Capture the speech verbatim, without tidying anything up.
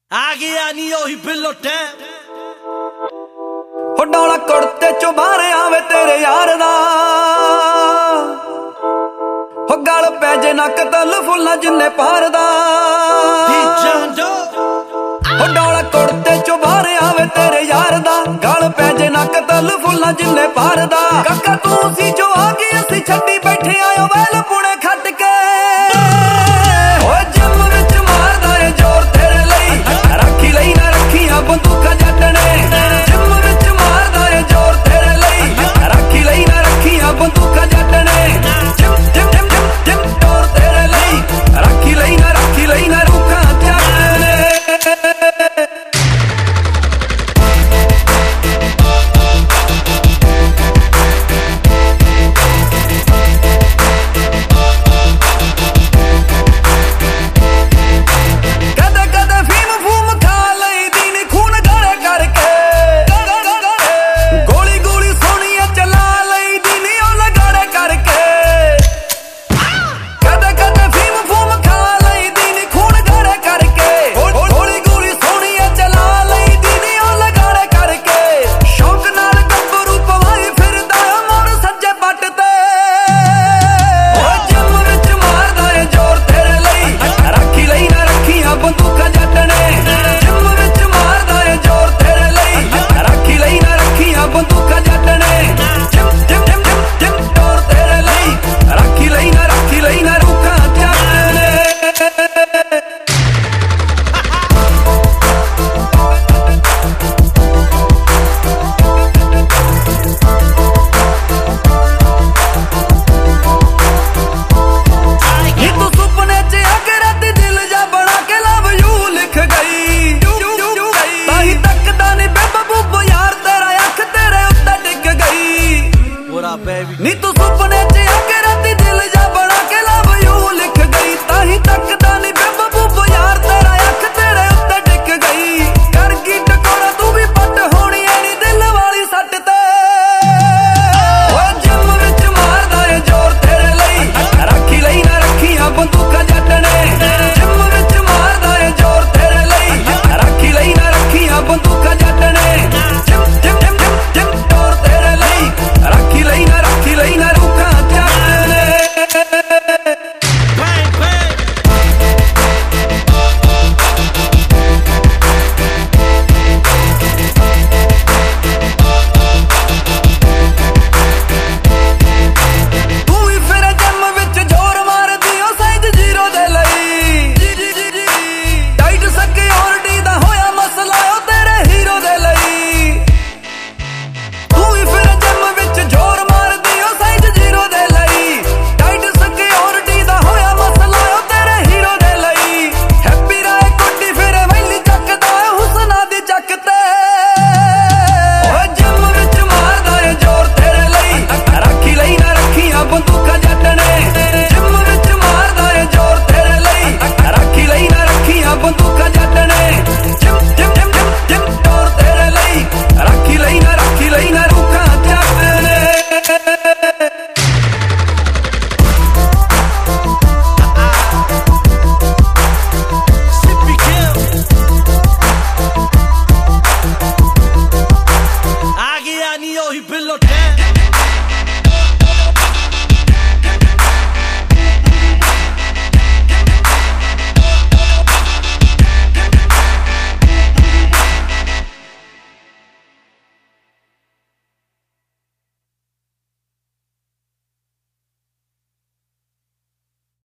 ਆ ਗਿਆ ਨੀ ਉਹੀ ਬਿੱਲੋ ਟੈਮ ਹੋ ਡੌਲਾ ਕੁੜਤੇ ਚੋਂ ਬਾਹਰ ਆਵੇ ਤੇਰੇ ਯਾਰ ਦਾ ਹੋ ਗਲ ਪੈ ਜੇ ਨਾ ਕਤਲ ਫੁੱਲਾਂ ਜਿੰਨੇ ਪਾਰ ਦਾ ਹੋ ਡੌਲਾ ਕੁੜਤੇ ਚੋਂ ਬਾਹਰ ਆਵੇ ਤੇਰੇ ਯਾਰ ਦਾ ਗਲ ਪੈ ਜੇ ਨਾ ਕਤਲ ਫੁੱਲਾਂ ਜਿੰਨੇ ਪਾਰ ਦਾ ਕਾਕਾ ਤੂੰ ਸੀ ਜੋ ਆ ਗਈ ਅਸੀਂ ਛੱਡੀ ਬੈਠੇ ਆਇਓ ਵੈਲ